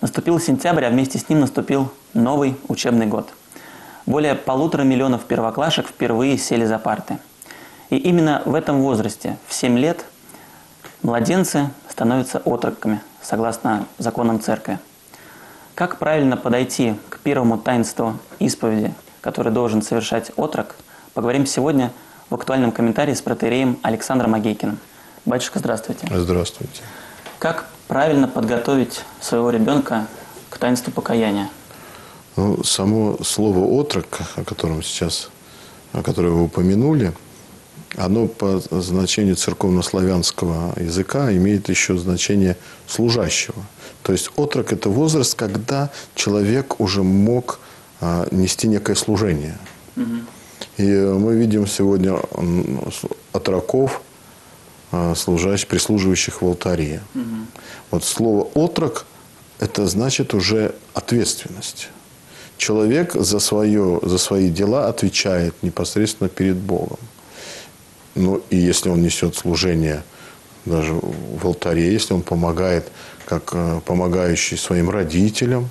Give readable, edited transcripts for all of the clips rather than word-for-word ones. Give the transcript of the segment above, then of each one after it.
Наступил сентябрь, а вместе с ним наступил новый учебный год. Более 1,5 миллиона первоклашек впервые сели за парты. И именно в этом возрасте, в 7 лет, младенцы становятся отроками, согласно законам церкви. Как правильно подойти к первому таинству исповеди, который должен совершать отрок, поговорим сегодня в актуальном комментарии с протоиереем Александром Агейкиным. Батюшка, здравствуйте. Здравствуйте. Как правильно подготовить своего ребенка к таинству покаяния? Ну, само слово «отрок», которое вы упомянули, оно по значению церковнославянского языка имеет еще значение служащего. То есть отрок – это возраст, когда человек уже мог нести некое служение. И мы видим сегодня отроков, прислуживающих в алтаре. Вот слово «отрок» – это значит уже ответственность. Человек за свои дела отвечает непосредственно перед Богом. Ну, и если он несет служение даже в алтаре, если он помогает, как помогающий своим родителям,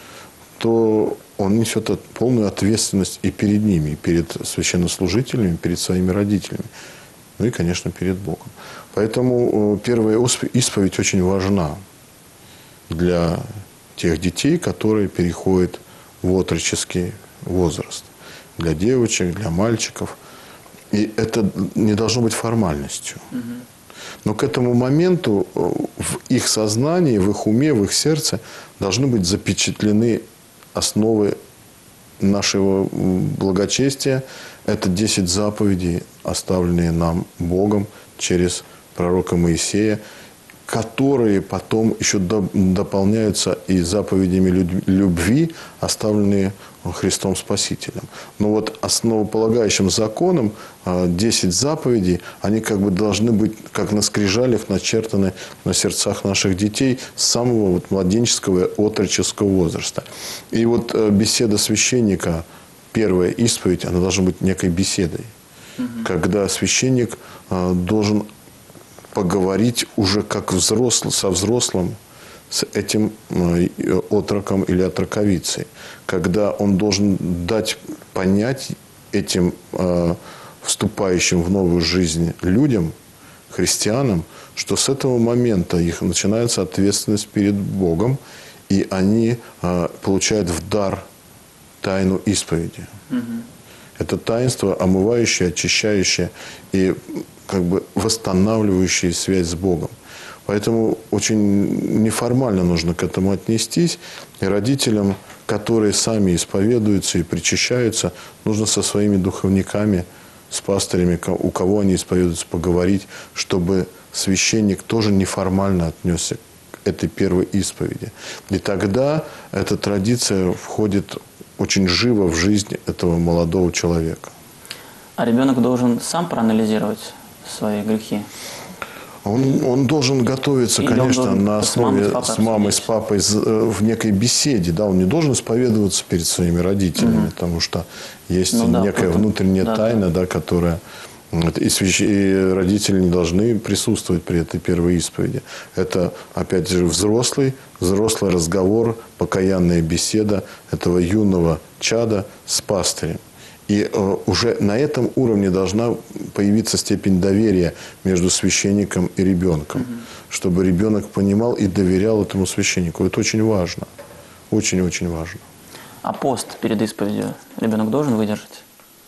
то он несет полную ответственность и перед ними, и перед священнослужителями, и перед своими родителями. Ну и, конечно, перед Богом. Поэтому первая исповедь очень важна для тех детей, которые переходят в отроческий возраст. Для девочек, для мальчиков. И это не должно быть формальностью. Но к этому моменту в их сознании, в их уме, в их сердце должны быть запечатлены основы нашего благочестия. Это 10 заповедей, оставленные нам Богом через пророка Моисея, которые потом еще дополняются и заповедями любви, оставленные Христом Спасителем. Но вот основополагающим законом 10 заповедей, они как бы должны быть, как на скрижалях, начертаны на сердцах наших детей с самого младенческого и отроческого возраста. И вот беседа священника, первая исповедь, она должна быть некой беседой, когда священник должен поговорить уже как со взрослым, с этим отроком или отроковицей. Когда он должен дать понять этим вступающим в новую жизнь людям, христианам, что с этого момента их начинается ответственность перед Богом, и они получают в дар тайну исповеди. Это таинство, омывающее, очищающее и как бы восстанавливающее связь с Богом. Поэтому очень неформально нужно к этому отнестись. И родителям, которые сами исповедуются и причащаются, нужно со своими духовниками, с пастырями, у кого они исповедуются, поговорить, чтобы священник тоже неформально отнесся к этой первой исповеди. И тогда эта традиция входит очень живо в жизнь этого молодого человека. А ребенок должен сам проанализировать свои грехи? Он должен готовиться, или конечно, на основе с мамой, с папой в некой беседе. Да, он не должен исповедоваться перед своими родителями, потому что есть некая внутренняя тайна, да, которая... И родители не должны присутствовать при этой первой исповеди. Это, опять же, взрослый разговор, покаянная беседа этого юного чада с пастырем. И уже на этом уровне должна появиться степень доверия между священником и ребенком, чтобы ребенок понимал и доверял этому священнику. Это очень важно. Очень-очень важно. А пост перед исповедью ребенок должен выдержать?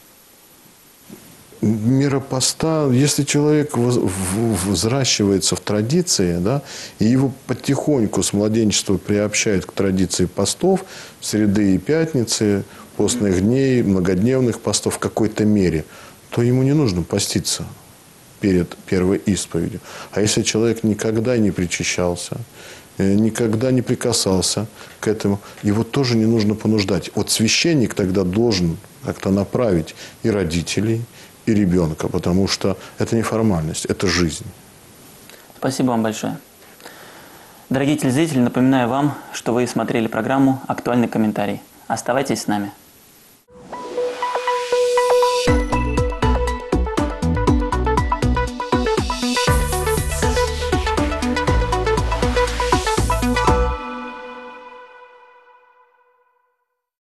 Мера поста, если человек взращивается в традиции, да, и его потихоньку с младенчества приобщают к традиции постов, среды и пятницы, постных дней, многодневных постов в какой-то мере, то ему не нужно поститься перед первой исповедью. А если человек никогда не причащался, никогда не прикасался к этому, его тоже не нужно понуждать. Вот священник тогда должен как-то направить и родителей, и ребенка, потому что это не формальность, это жизнь. Спасибо вам большое. Дорогие телезрители, напоминаю вам, что вы смотрели программу «Актуальный комментарий». Оставайтесь с нами.